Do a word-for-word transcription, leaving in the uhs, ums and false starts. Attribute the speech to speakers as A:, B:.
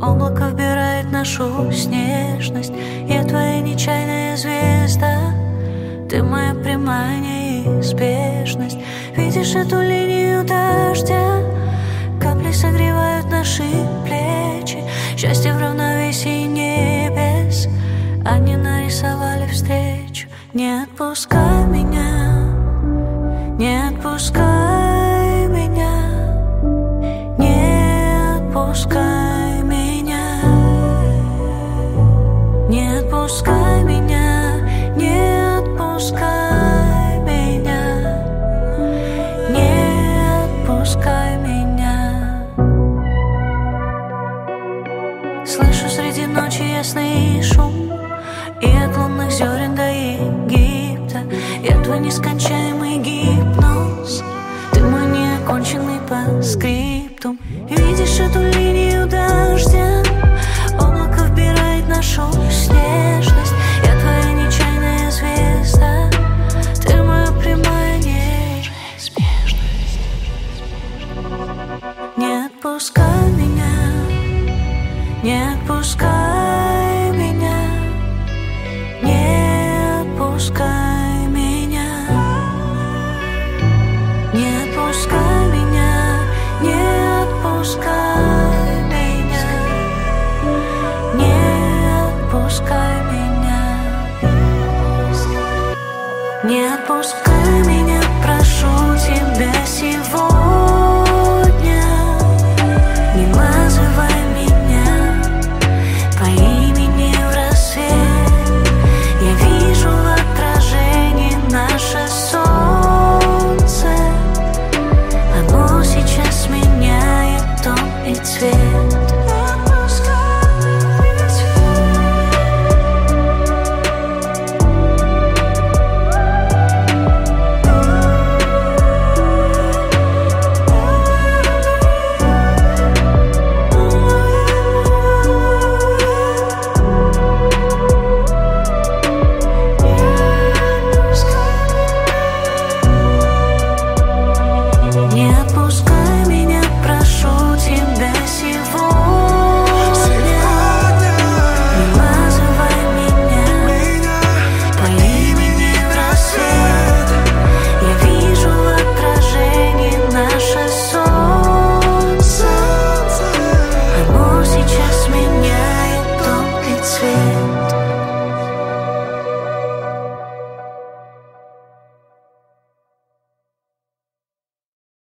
A: Облако вбирает нашу снежность. Я твоя нечаянная звезда, ты моя прямая неизбежность. Видишь эту линию дождя? Капли согревают наши плечи. Счастье в равновесии небес. Они нарисовали встречу. Не отпускай меня, не отпускай меня, не отпускай меня, не отпускай меня, не отпускай меня, не отпускай меня. Слышу среди ночи ясный шум, и от лунных зерен до Египта. Я твой нескончаемый гипноз, ты мой неоконченный по скриптум. Видишь эту линию дождя? Облако вбирает нашу снежность. Я твоя нечаянная звезда, ты моя прямая неизбежность. Не отпускай меня, не отпускай меня, не отпускай меня, не отпускай меня, не отпускай меня, не отпускай меня, не отпускай меня, прошу тебя сегодня. Не называй меня по имени в рассвет. Я вижу в отражении наше солнце. Оно сейчас меняет тон и цвет.